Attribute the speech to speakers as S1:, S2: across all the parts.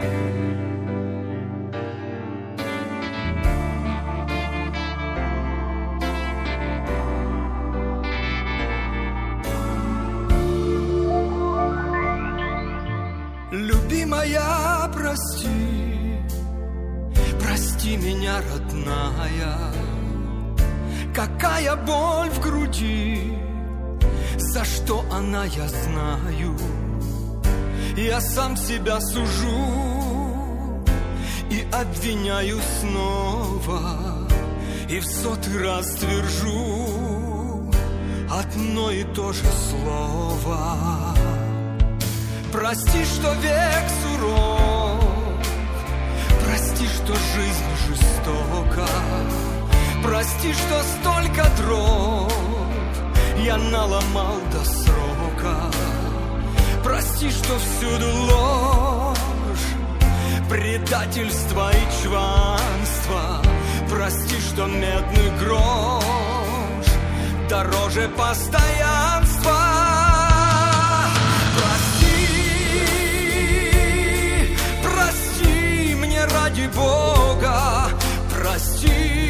S1: Любимая, прости, прости меня, родная. Какая боль в груди, за что она, я знаю. Я сам себя сужу и обвиняю снова, и в 100-й раз твержу одно и то же слово. Прости, что век суров, прости, что жизнь жестока, прости, что столько дров я наломал до срока. Прости, что всюду ложь, предательство и чванство. Прости, что медный грош дороже постоянства. Ради Бога, прости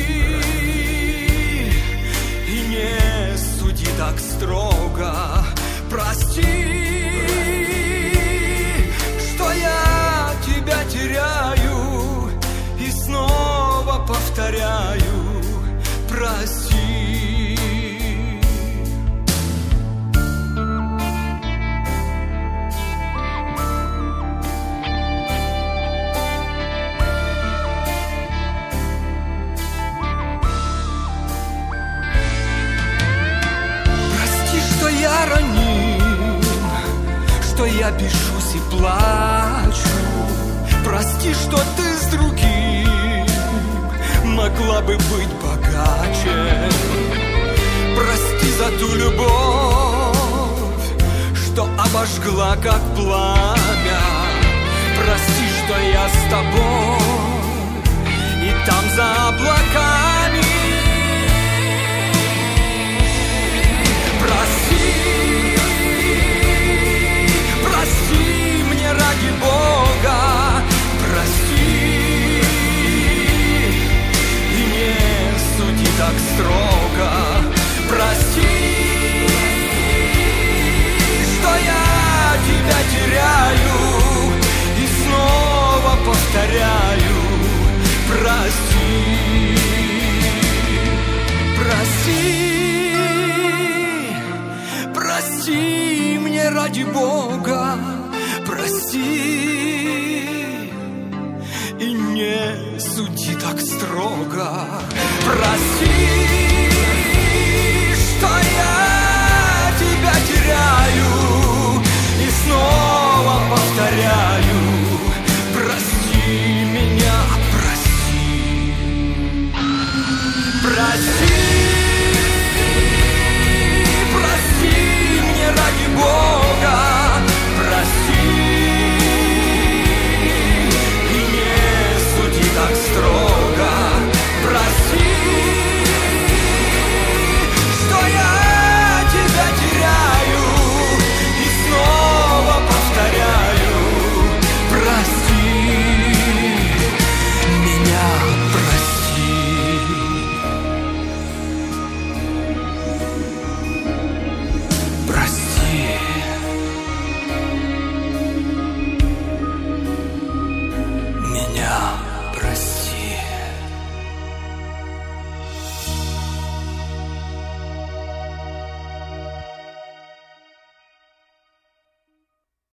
S1: и не суди так строго. Прости, что я тебя теряю и снова повторяю, прости. Я раним, что я бешусь и плачу. Прости, что ты с другим могла бы быть богаче. Прости за ту любовь, что обожгла как пламя. Прости, что я с тобой и там за облаками. Прости мне ради Бога, прости и не суди так строго. Прости, что я тебя теряю и снова повторяю, прости, прости. Прости мне ради Бога, прости и не суди так строго. Прости, что я тебя теряю